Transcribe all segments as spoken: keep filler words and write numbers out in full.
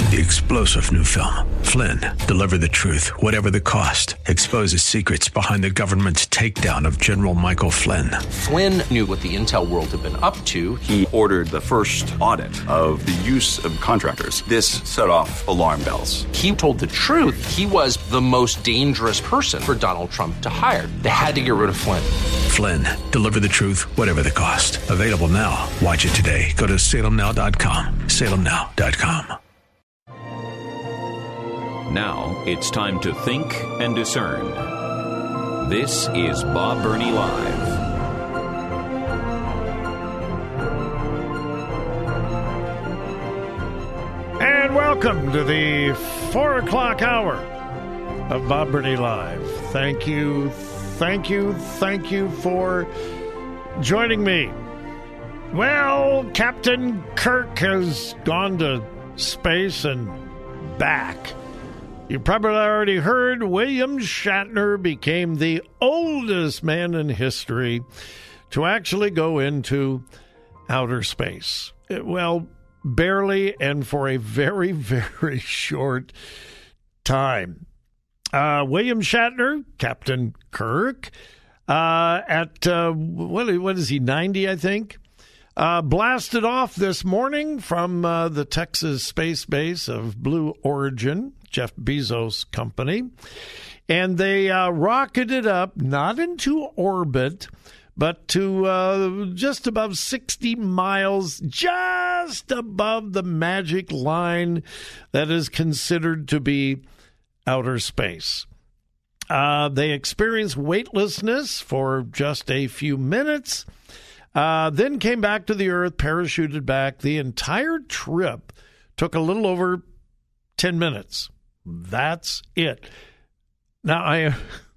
The explosive new film, Flynn, deliver the truth, whatever the cost, exposes secrets behind the government's takedown of General Michael Flynn. Flynn knew what the intel world had been up to. He ordered the first audit of the use of contractors. This set off alarm bells. He told the truth. He was the most dangerous person for Donald Trump to hire. They had to get rid of Flynn. Flynn, deliver the truth, whatever the cost. Available now. Watch it today. Go to salem now dot com. salem now dot com. Now it's time to think and discern. This is Bob Burney Live. And welcome to the four o'clock hour of Bob Burney Live. Thank you, thank you, thank you for joining me. Well, Captain Kirk has gone to space and back. You probably already heard William Shatner became the oldest man in history to actually go into outer space. Well, barely, and for a very, very short time. Uh, William Shatner, Captain Kirk, uh, at, uh, what, what is he, ninety, I think? Uh, blasted off this morning from uh, the Texas space base of Blue Origin, Jeff Bezos' company, and they uh, rocketed up, not into orbit, but to uh, just above sixty miles, just above the magic line that is considered to be outer space. Uh, they experienced weightlessness for just a few minutes, uh, then came back to the Earth, parachuted back. The entire trip took a little over ten minutes. That's it. Now, I,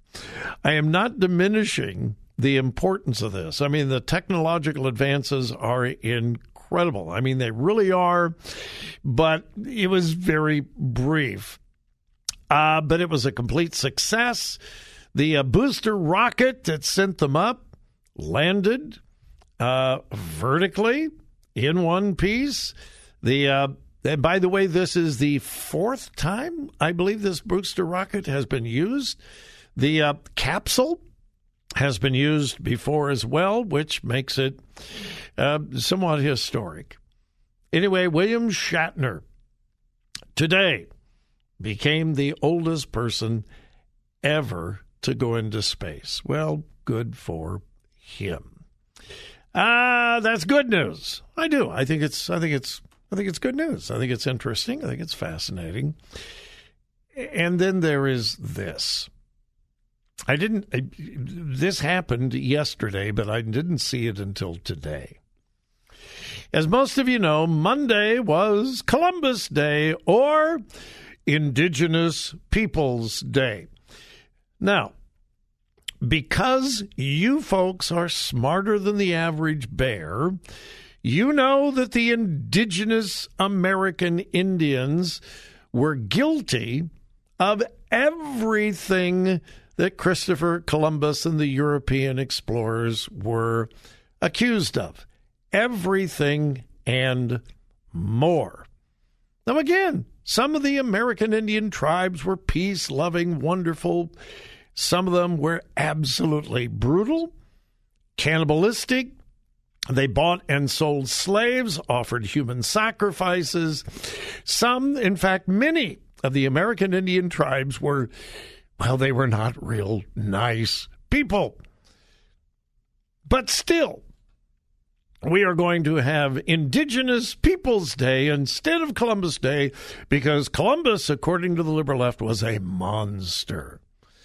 I am not diminishing the importance of this. I mean, the technological advances are incredible. I mean, they really are, but it was very brief. Uh, but it was a complete success. The uh, booster rocket that sent them up landed uh, vertically in one piece. The uh, and by the way, this is the fourth time I believe this booster rocket has been used. The uh, capsule has been used before as well, which makes it uh, somewhat historic. Anyway, William Shatner today became the oldest person ever to go into space. Well, good for him. Ah, uh, that's good news. I do. I think it's. I think it's. I think it's good news. I think it's interesting. I think it's fascinating. And then there is this. I didn't. I, this happened yesterday, but I didn't see it until today. As most of you know, Monday was Columbus Day, or Indigenous Peoples Day. Now, because you folks are smarter than the average bear, you know that the indigenous American Indians were guilty of everything that Christopher Columbus and the European explorers were accused of. Everything and more. Now, again, some of the American Indian tribes were peace-loving, wonderful. Some of them were absolutely brutal, cannibalistic. They bought and sold slaves, offered human sacrifices. Some, in fact, many of the American Indian tribes were, well, they were not real nice people. But still, we are going to have Indigenous Peoples Day instead of Columbus Day because Columbus, according to the liberal left, was a monster.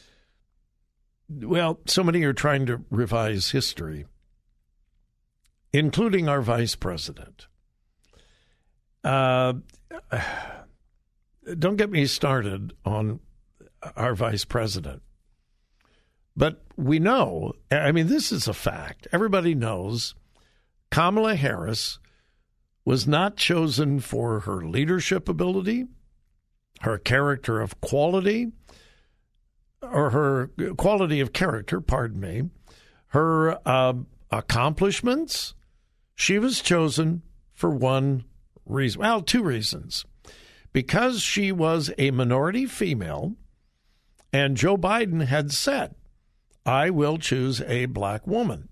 Well, so many are trying to revise history, including our vice president. Uh, don't get me started on our vice president. But we know, I mean, this is a fact. Everybody knows Kamala Harris was not chosen for her leadership ability, her character of quality, or her quality of character, pardon me, her uh, accomplishments. She was chosen for one reason, well, two reasons. because she was a minority female, and Joe Biden had said, I will choose a black woman.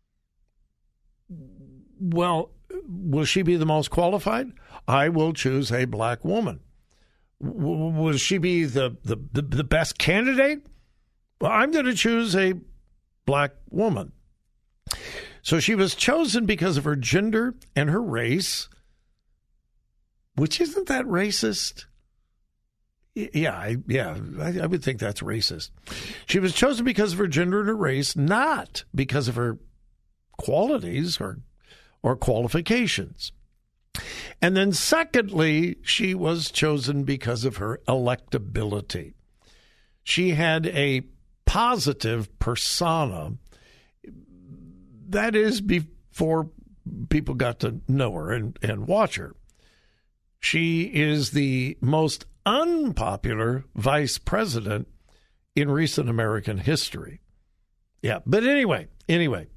Well, will she be the most qualified? I will choose a black woman. W- will she be the, the, the, the best candidate? Well, I'm going to choose a black woman. So she was chosen because of her gender and her race, which isn't that racist? Yeah, I, yeah, I, I would think that's racist. She was chosen because of her gender and her race, not because of her qualities or or qualifications. And then secondly, she was chosen because of her electability. She had a positive persona. That is, before people got to know her and, and watch her. She is the most unpopular vice president in recent American history. Yeah, but anyway, anyway.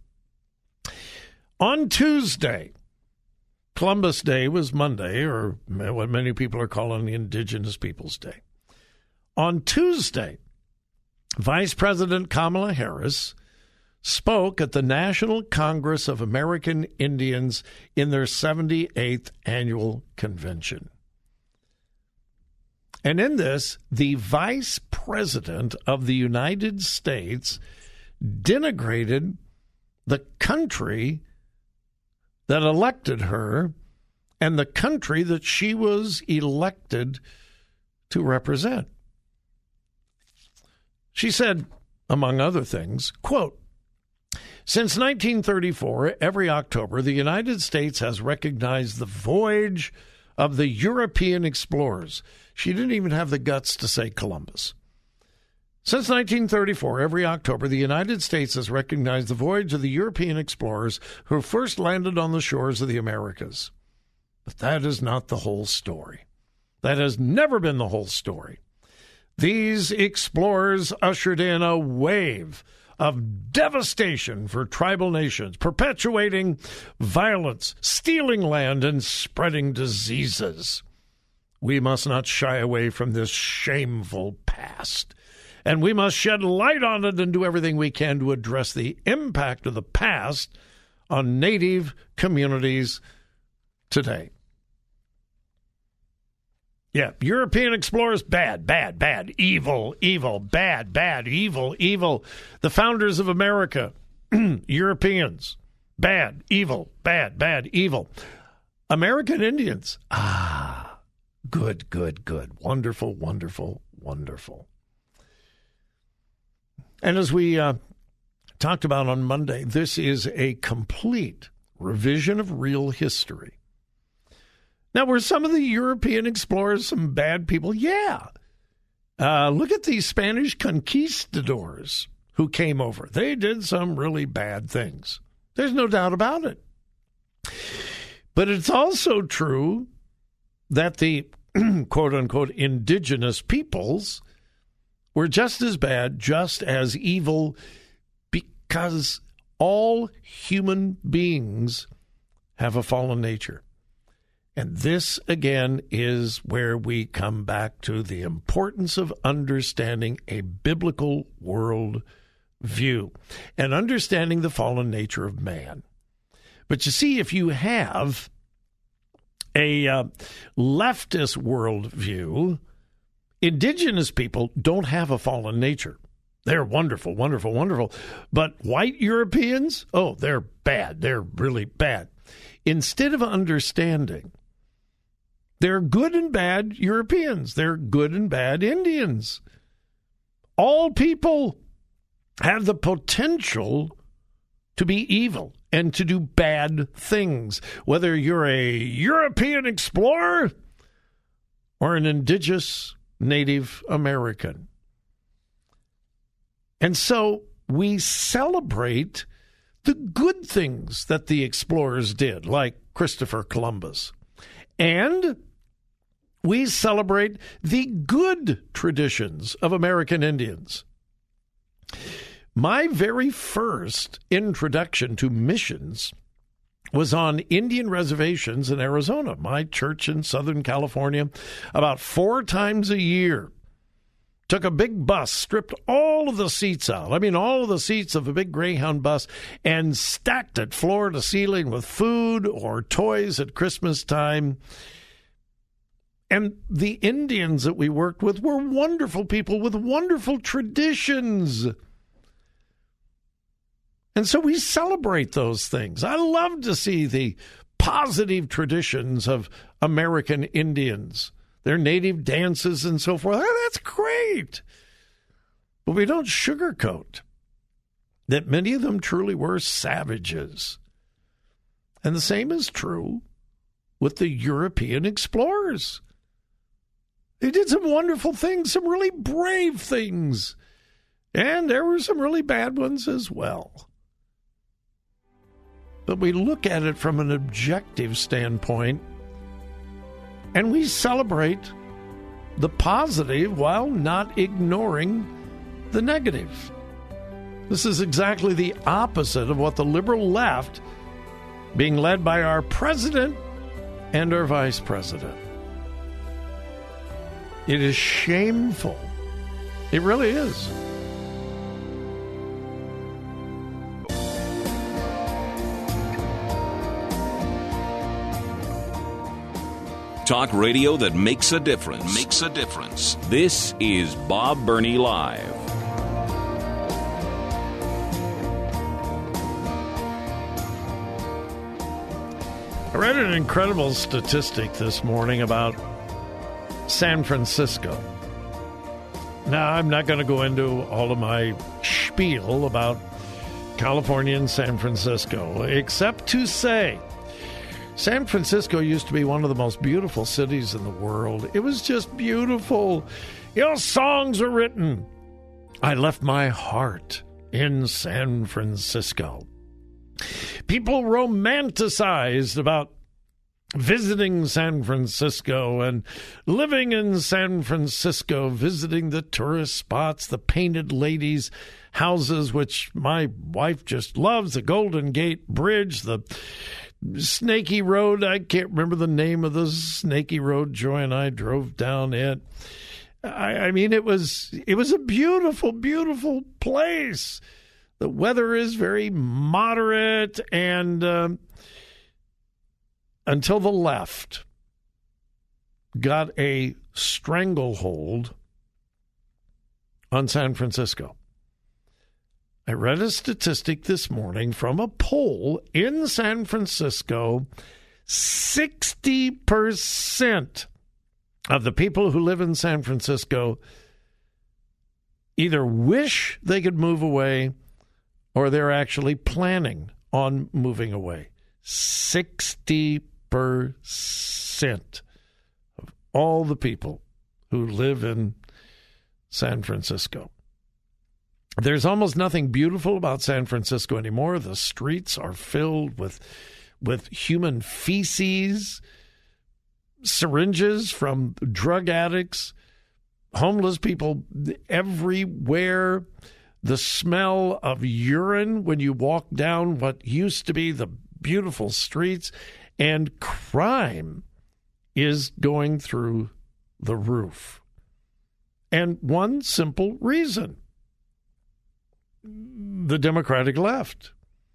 On Tuesday, Columbus Day was Monday, or what many people are calling the Indigenous Peoples Day. On Tuesday, Vice President Kamala Harris spoke at the National Congress of American Indians in their seventy-eighth annual convention. And in this, the Vice President of the United States denigrated the country that elected her and the country that she was elected to represent. She said, among other things, quote, since nineteen thirty-four, every October, the United States has recognized the voyage of the European explorers. She didn't even have the guts to say Columbus. Since nineteen thirty-four, every October, the United States has recognized the voyage of the European explorers who first landed on the shores of the Americas. But that is not the whole story. That has never been the whole story. These explorers ushered in a wave of devastation for tribal nations, perpetuating violence, stealing land, and spreading diseases. We must not shy away from this shameful past, and we must shed light on it and do everything we can to address the impact of the past on Native communities today. Yeah, European explorers, bad, bad, bad, evil, evil, bad, bad, evil, evil. The founders of America, Europeans, bad, evil, bad, bad, evil. American Indians, ah, good, good, good, wonderful, wonderful, wonderful. And as we uh, talked about on Monday, this is a complete revision of real history. Now, were some of the European explorers some bad people? Yeah. Uh, look at these Spanish conquistadors who came over. They did some really bad things. There's no doubt about it. But it's also true that the quote-unquote indigenous peoples were just as bad, just as evil, because all human beings have a fallen nature. And this, again, is where we come back to the importance of understanding a biblical world view and understanding the fallen nature of man. But you see, if you have a uh, leftist worldview, indigenous people don't have a fallen nature. They're wonderful, wonderful, wonderful. But white Europeans, oh, they're bad. They're really bad. Instead of understanding, they're good and bad Europeans. They're good and bad Indians. All people have the potential to be evil and to do bad things, whether you're a European explorer or an indigenous Native American. And so we celebrate the good things that the explorers did, like Christopher Columbus. And we celebrate the good traditions of American Indians. My very first introduction to missions was on Indian reservations in Arizona, my church in Southern California, about four times a year. Took a big bus, stripped all of the seats out. I mean, all of the seats of a big Greyhound bus, and stacked it floor to ceiling with food or toys at Christmas time. And the Indians that we worked with were wonderful people with wonderful traditions. And so we celebrate those things. I love to see the positive traditions of American Indians, their native dances and so forth. Oh, that's great. But we don't sugarcoat that many of them truly were savages. And the same is true with the European explorers. They did some wonderful things, some really brave things. And there were some really bad ones as well. But we look at it from an objective standpoint, and we celebrate the positive while not ignoring the negative. This is exactly the opposite of what the liberal left, being led by our president and our vice president. It is shameful. It really is. Talk radio that makes a difference. Makes a difference. This is Bob Burney Live. I read an incredible statistic this morning about San Francisco. Now, I'm not going to go into all of my spiel about California and San Francisco, except to say San Francisco used to be one of the most beautiful cities in the world. It was just beautiful. You know, songs were written. I left my heart in San Francisco. People romanticized about visiting San Francisco and living in San Francisco, visiting the tourist spots, the painted ladies' houses, which my wife just loves, the Golden Gate Bridge, the Snaky Road. I can't remember the name of the Snaky Road. Joy and I drove down it. I, I mean, it was it was a beautiful, beautiful place. The weather is very moderate, and um, until the left got a stranglehold on San Francisco. I read a statistic this morning from a poll in San Francisco. sixty percent of the people who live in San Francisco either wish they could move away or they're actually planning on moving away. sixty percent of all the people who live in San Francisco. There's almost nothing beautiful about San Francisco anymore. The streets are filled with with human feces, syringes from drug addicts, homeless people everywhere. The smell of urine when you walk down what used to be the beautiful streets, and crime is going through the roof. And one simple reason: the Democratic left.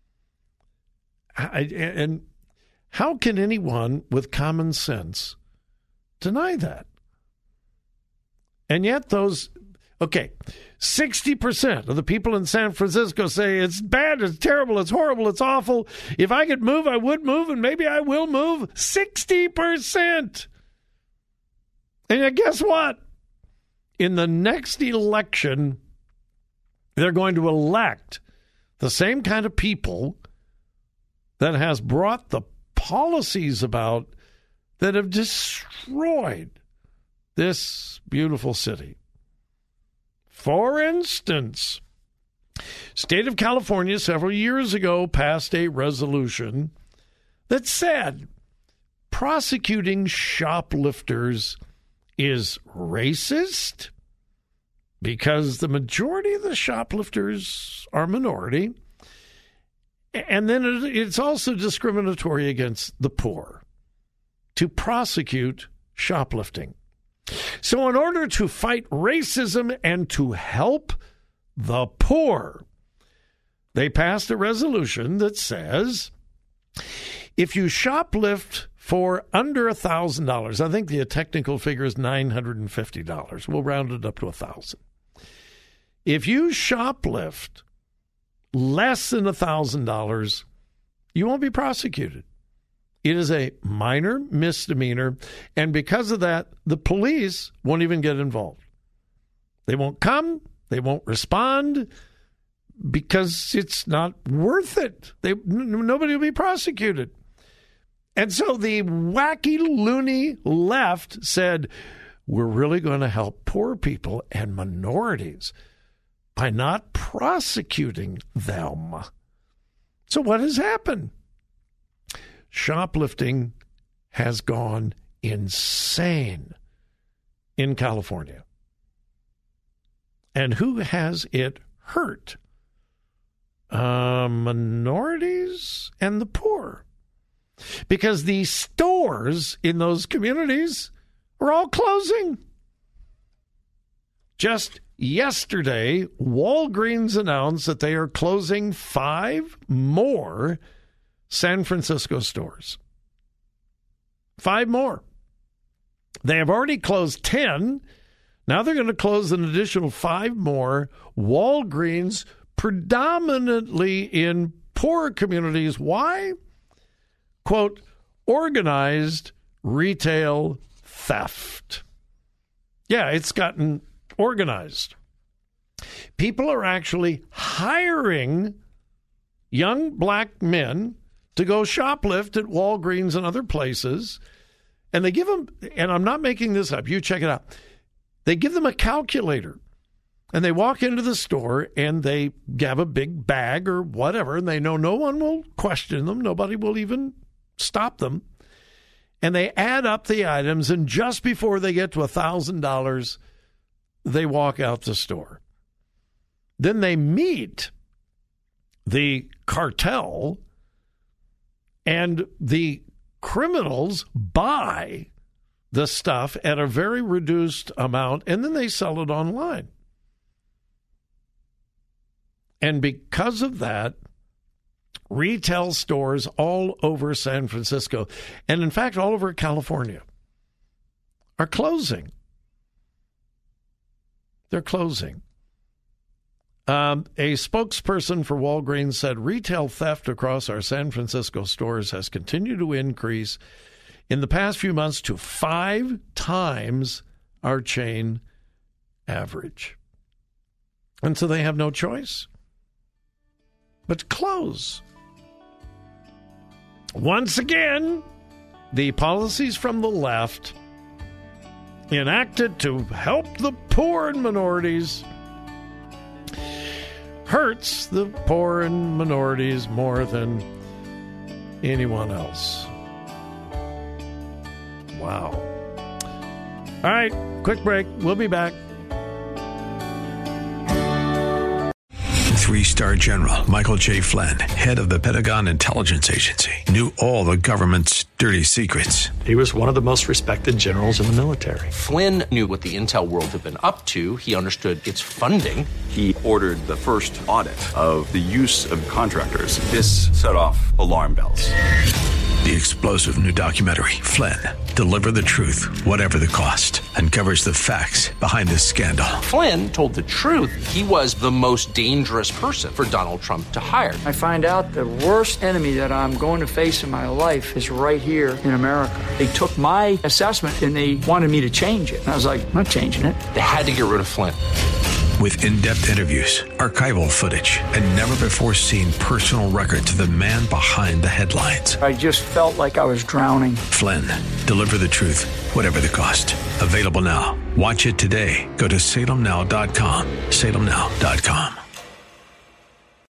I, and how can anyone with common sense deny that? And yet those, okay, sixty percent of the people in San Francisco say it's bad, it's terrible, it's horrible, it's awful. If I could move, I would move, and maybe I will move. sixty percent. And guess what? In the next election, they're going to elect the same kind of people that has brought the policies about that have destroyed this beautiful city. For instance, state of California several years ago passed a resolution that said prosecuting shoplifters is racist because the majority of the shoplifters are minority, And then it, it's also discriminatory against the poor to prosecute shoplifting. So in order to fight racism and to help the poor, they passed a resolution that says if you shoplift for under one thousand dollars, I think the technical figure is nine hundred fifty dollars. We'll round it up to one thousand dollars. If you shoplift less than one thousand dollars, you won't be prosecuted. It is a minor misdemeanor, and because of that, the police won't even get involved. They won't come, they won't respond, because it's not worth it. They, n- nobody will be prosecuted. And so the wacky, loony left said, we're really going to help poor people and minorities by not prosecuting them. So what has happened? Shoplifting has gone insane in California. And who has it hurt? Uh, minorities and the poor. Because the stores in those communities are all closing. Just yesterday, Walgreens announced that they are closing five more San Francisco stores. Five more. They have already closed ten. Now they're going to close an additional five more. Walgreens, predominantly in poor communities. Why? Quote, organized retail theft. Yeah, it's gotten organized. People are actually hiring young black men to go shoplift at Walgreens and other places. And they give them, and I'm not making this up, you check it out. They give them a calculator. And they walk into the store and they have a big bag or whatever, and they know no one will question them. Nobody will even stop them. And they add up the items, and just before they get to one thousand dollars, they walk out the store. Then they meet the cartel, and the criminals buy the stuff at a very reduced amount, and then they sell it online. And because of that, retail stores all over San Francisco, and in fact all over California, are closing. They're closing. Um, a spokesperson for Walgreens said retail theft across our San Francisco stores has continued to increase in the past few months to five times our chain average. And so they have no choice but to close. Once again, the policies from the left enacted to help the poor and minorities hurts the poor and minorities more than anyone else. Wow. All right, quick break. We'll be back. Three-star General Michael J. Flynn, head of the Pentagon Intelligence Agency, knew all the government's dirty secrets. He was one of the most respected generals in the military. Flynn knew what the intel world had been up to. He understood its funding. He ordered the first audit of the use of contractors. This set off alarm bells. The explosive new documentary, Flynn, Deliver the Truth, Whatever the Cost, uncovers the facts behind this scandal. Flynn told the truth. He was the most dangerous person for Donald Trump to hire. I find out the worst enemy that I'm going to face in my life is right here in America. They took my assessment and they wanted me to change it. And I was like, I'm not changing it. They had to get rid of Flynn. With in-depth interviews, archival footage, and never-before-seen personal records of the man behind the headlines. I just felt like I was drowning. Flynn, Deliver the Truth, Whatever the Cost. Available now. Watch it today. Go to salem now dot com. salem now dot com.